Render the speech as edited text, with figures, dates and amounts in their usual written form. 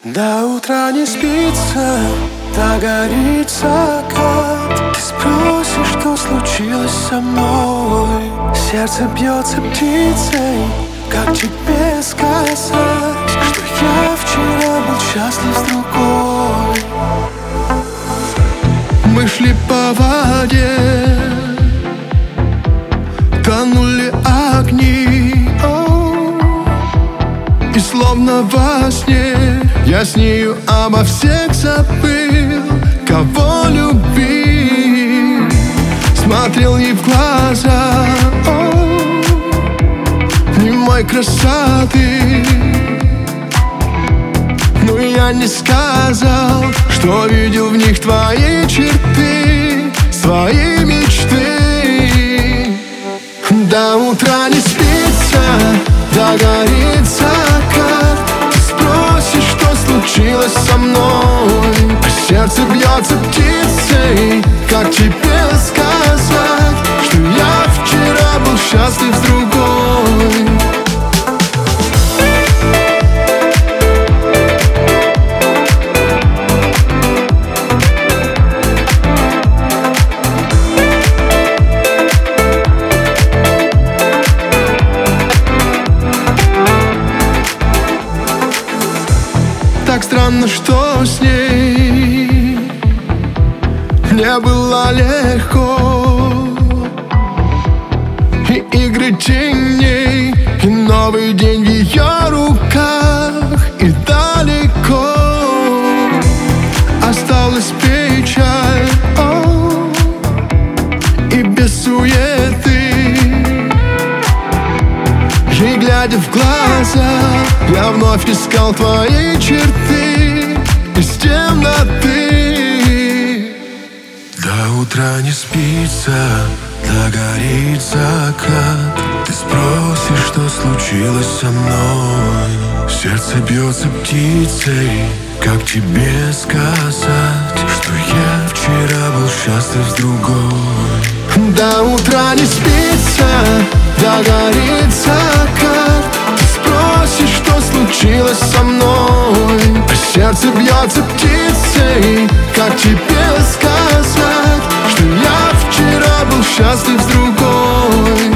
До утра не спится, догорит закат. Ты спросишь, что случилось со мной. Сердце бьется птицей, как тебе сказать, что я вчера был счастлив с другой. Мы шли по воде, тонули огни, и словно во сне я с нею обо всех забыл, кого любил. Смотрел ей в глаза немой красоты, но я не сказал, что видел в них твои черты, свои мечты. До утра не спится, догорит закат. Ты спросишь, что случилось со мной, а сердце бьется птицей. Как тебе сказать, что я вчера был счастлив с другой? Так странно, что с ней мне было легко, и игры теней, и новый день в ее руках, и далеко осталась печаль, и без суеты. И глядя в глаза, я вновь искал твои черты из темноты. До утра не спится, догорит закат. Ты спросишь, что случилось со мной. Сердце бьется птицей, как тебе сказать, что я вчера был счастлив с другой? До утра не спится, догорит закат. Ты спросишь, что случилось со мной, а сердце бьется птицей. Как тебе сказать, что я вчера был счастлив с другой?